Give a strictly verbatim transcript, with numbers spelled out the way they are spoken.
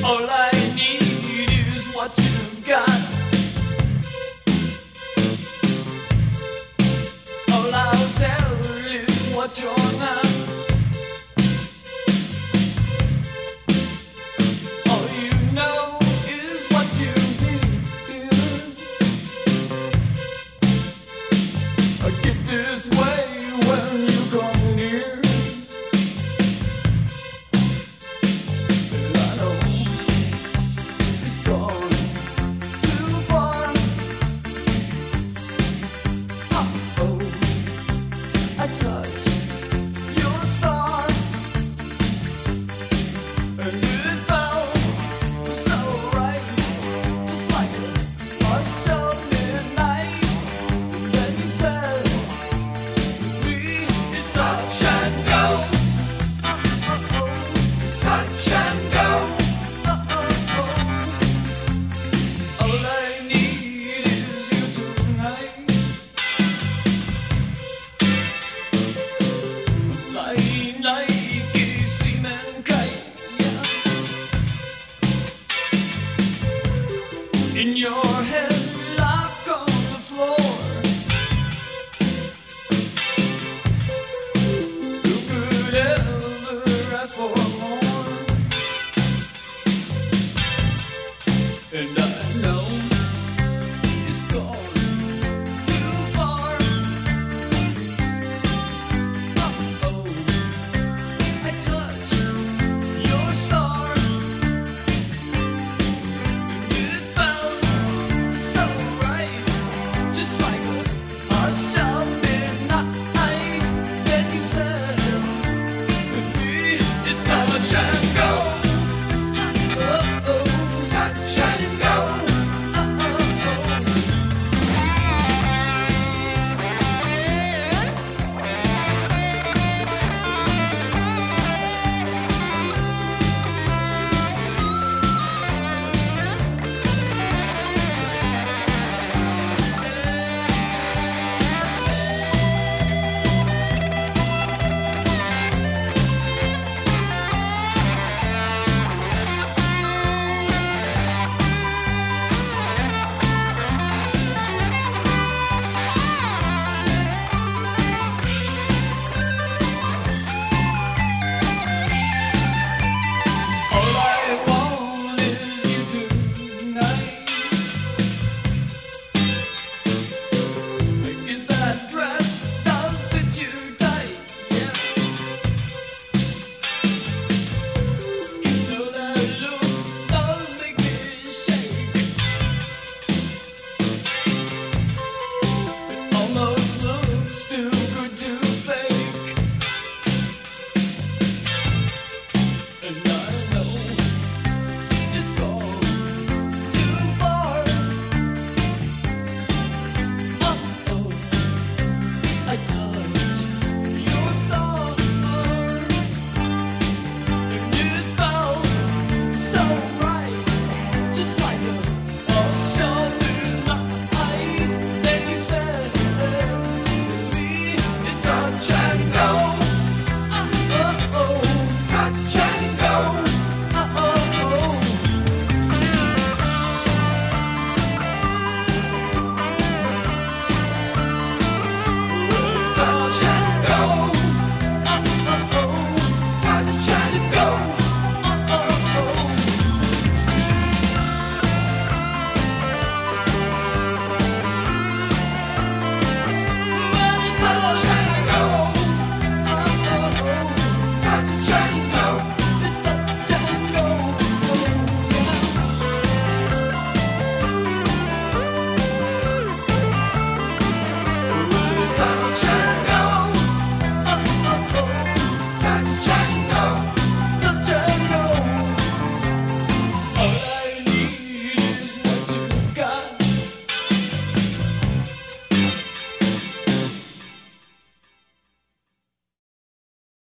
All I need is what you've got. All I'll tell is what you're not. All you know is what you need. I get this way when you come near. And I know it's gone too far. Oh, I touch your star, and it felt so right, just like a hush of midnight. And then you said, "We is touch and go." Uh oh oh, it's touch and go. Uh oh oh, all I need is you tonight. Flying like a seaman kite, yeah. In your head, locked on the floor. Who could ever ask for more? And I know it's gone too far. Uh-oh, I touch your star, and it felt so right, just like a hush of midnight. Then you said, "With me it's touch and go." Uh-oh, touch and go. Uh-oh. All I want is you tonight. I guess that dress does fit you tight, yeah. You know that look does make me shake. It almost looks too good to fake. And I know it's gone too far. Uh-oh, I touch your star, and it felt so